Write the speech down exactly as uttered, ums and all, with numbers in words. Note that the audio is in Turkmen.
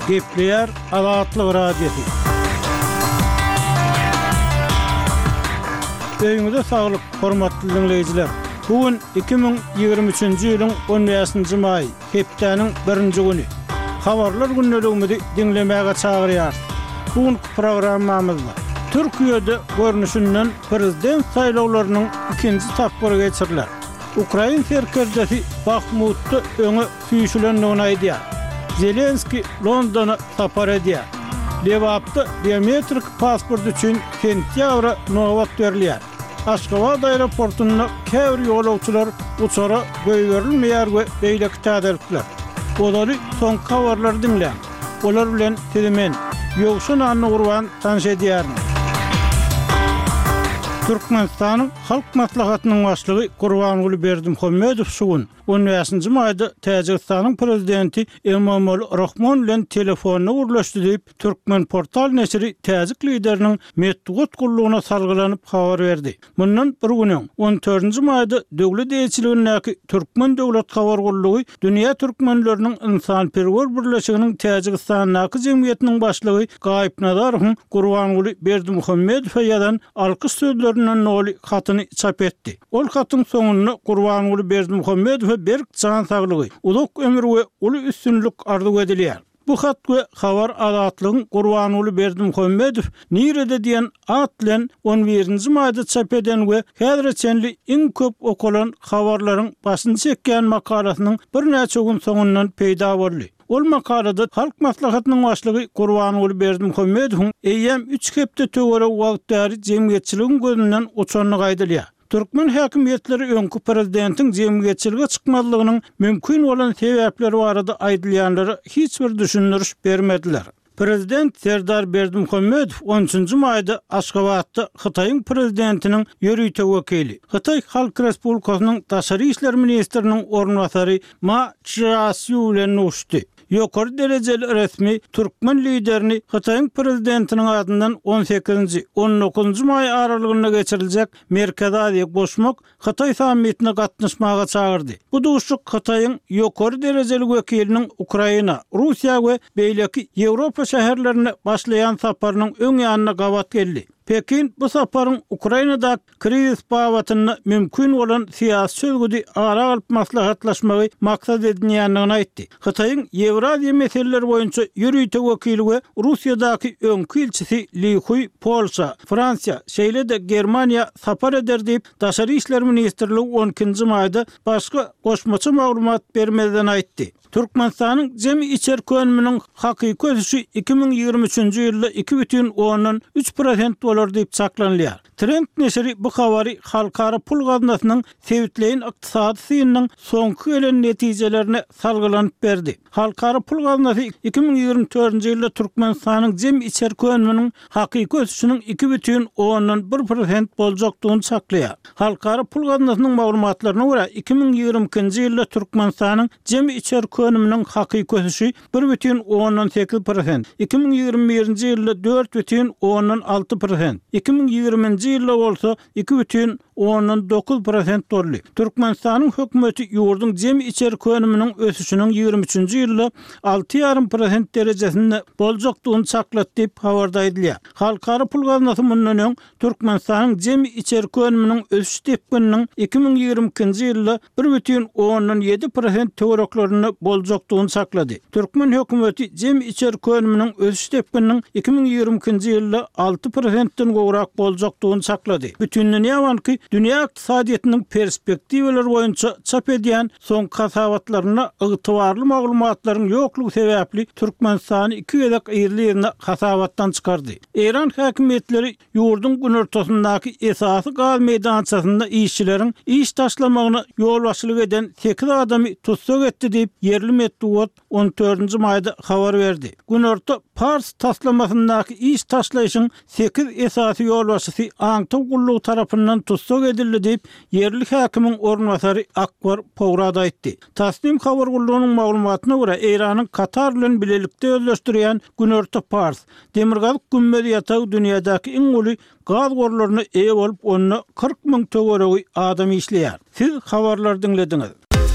Gepleyer Azatlyk radiosu. Öýüňizde saglyk, hormatly dinleýijiler. Bugün iki bin ýygrimi üçinji ýylyň on beşinji maý, hepdeniň birinji güni. Habarlar günneligimizi dinlemäge çagyrýar. Bugün programmamyzda Türkiýede görnüşinden prezident saýlawlarynyň ikinji tapgyry geçiriler. Ukraina serkerdesi Bakhmutda öňe süýşülendigini aýdýar. Zelenski Londona tapar edýär. Lewapda biometrik pasport üçin sentýabra nowat berilýär. Aşgabat aeroportuna käbir ýolagçylar uçara göýberilmeýär we beýleki täzelikler. Olary soňky habarlary dinleýän. Olar bilen telemen ýogşun anny gurban tanış edýär. Türkmenistanyň halk maslahatynyň başlygy Gurbanuly Berdimuhammedow şugun on beşinji maýda Täjikistanyň prezidenti Emomali Rahmon bilen telefonna gurlaşdy diýip Türkmen portal neşri täzik lideriniň Meddugat gullugyna salgylanyp habar berdi. Mundan bir günden on dördünji maýda döwlet eýçiligindäki Türkmen döwlet habar gullugy dünýä türkmenleriniň insanperwer birleşiginiň Täjikistanyň jemgyýetiniň başlygy Gaýip Nazarowyň Gurbanuly Berdimuhammedow ýadan alkyş sözlerinden noli hatyny çap etdi. Ol hatyň soňunda Gurbanuly Berdimuhammedow berk can saglygy, uluk ömür we uly üstünlük arzu edilýär. Bu hat we habar azatlygyň Gurbanuly Berdimuhammedow nirede diýen at bilen on birinji maýda çap eden we häzirçenli iň köp okulan habarlaryň başyny çekýän makalasynyň bir näçe gün soňundan peýda boldy. Ol makalada halk maslahatynyň başlygy Gurbanuly Berdimuhammedow eýem üç hepde töwere wagtdary jemgyýetçiligiň gözünden uçanyny gaýdylýar. Türkmen häkimiýetleri öňkü prezidentiň jemgyýetçilige çykmalygynyň mümkin bolan sebäpleri barada aýdylýanlary hiç bir düşündürüş bermediler. Prezident Serdar Berdimuhammedow on üçinji maýda Aşgabatda Hytaýyň prezidentiniň ýörüýte wekili, Hytaý Halk Respublikasynyň Daşary işler ministriniň ornwasary Ma Çiasu bilen uçdy. Ýokary derejeli resmi Türkmen liderini Hytaýyň prezidentiniň adyndan on sekizinji on dokuzunji maý aralygyna geçiriljek Merkez Aziýa goşmak Hytaý sammitine gatnaşmaga çagyrdy. Bu duşuk Hytaýyň ýokary derejeli wekiliniň Ukraina, Russiýa we beýleki Ýewropa şäherlerine başlaýan saparynyň öň ýanyna gawat geldi. Pekin bu saparyň Ukrainada kriz bawatyny mümkin bolan siýasy sözgüdi ara alyp maslahatlaşmagy maksat edilýändigini aýtdy. Hytaýyň Ýewraziýa meseleleri boýunça ýörüýte wekili we Russiýadaky öňkü ilçisi Lihuy, Polşa, Fransiýa, şeýle de Germaniýa sapar eder diýip Daşary işler ministrligi on ikinji maýda başga goşmaçy maglumat bermeden aýtdy. Türkmenistanyň jemi içer könüminiň hakyky ösüşi iki bin ýygrimi üçinji ýylda iki бүтүн ondan üç prosent bolar diýip saklanýar. Trend neşri bu habary halkara pul gaznasynyň sebitleýin ykdysady synyň soňky gelen netijelerini salgylanyp berdi. Halkara pul gaznasy iki bin ýygrimi dördünji ýylda Türkmenistanyň jemi içer könüminiň hakyky ösüşiniň iki бүтүn ondan bir prosent boljakdygyny saklaýar. Halkara pul gaznasynyň maglumatlaryna görä iki bin ýygrimi ikinji ýylda Türkmenistanyň jemi içer könüminiň hakyky ösüşi bir бүтүn ondan sekiz prosent, iki bin ýygrimi birinji ýylda dört бүтүn ondan alty prosent, iki bin ýygrimiňji ýylda bolsa iki бүтүn ondan dokuz prosent boldy. Türkmenistanyň hökümeti ýurdun jemi içer könüminiň ösüşiniň ýygrimi üçinji ýylda alty ýarym prosent derejesinde boljakdygyny saklatdy diýip habarda aýdylýar. Halkara pul gaznasy mundan öň Türkmenistanyň jemi içer könüminiň ösüş tepkiniň iki bin ýygrimi ikinji ýylda bir бүтүn ondan yedi prosent töwereklaryny boljakdygyny saklady. Türkmen hökümeti jemi içer könüminiň ösüş tepkiniň iki bin ýygrimi ikinji ýylda alty prosentden gowrak boljakdygyny saklady. Bütünlüğüne ýawanky dünýä ykdysadyýatynyň perspektiwleri boýunça çap edýän soň hasabatlaryna ygtybarly maglumatlaryň ýoklugy sebäpli Türkmenistany iki ýyllyk ýerlerine hasabatdan çykardy. Eran häkimetleri ýurdun gün ortasyndaky esasy gaz meýdançasynda işçileriň iş taşlamagyna ýol başlyk eden sekiz adamy tutsak etdi diýip yerli Meddugat on dördünji maýda habar berdi. Gün orta Pars taslamasyndaky iş taşlaýyşyň sekiz esasy ýol başçysy Aňtaw gullugy tarapyndan tutsak edildi diýip yerli häkimiň ornwasary Akbar Pograd aýtdy. Tasnim habar gullugynyň maglumatyna görä Eýranyň Katar bilen bilelikde özleşdirýän Gün orta Pars demirgaz gümmedi ýatagy dünýädäki iň uly gaz gorlaryna eýe bolup ony kırk ming töweregi adam işleýär. Siz habarlar dinlediňiz.